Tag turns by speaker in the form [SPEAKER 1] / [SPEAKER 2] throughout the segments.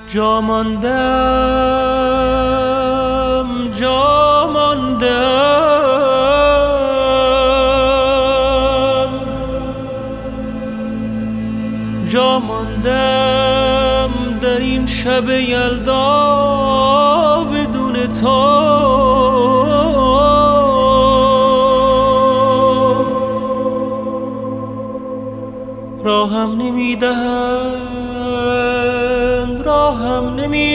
[SPEAKER 1] جا ماندم جا ماندم جا ماندم در این شب یلدا بدون تو. راهم نمیدهند راهم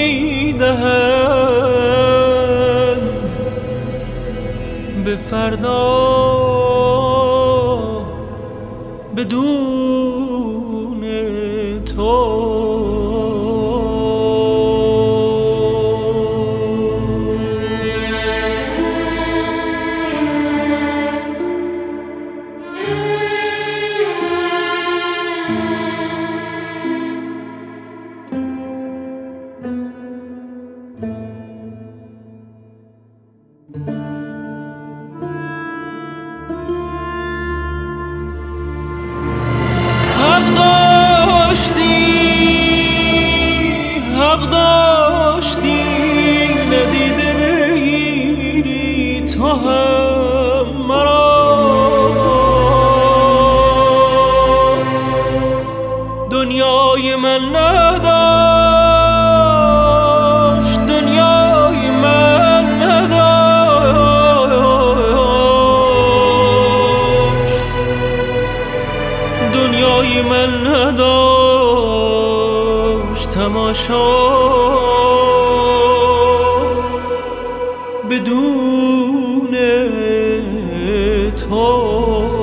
[SPEAKER 1] نمیدهند به فردا بدون تو. حق داشتی ندیده بگیری تو هم مرا. دنیای من نداشت دنیای من نداشت دنیای من نداشت تماشا بدون تو.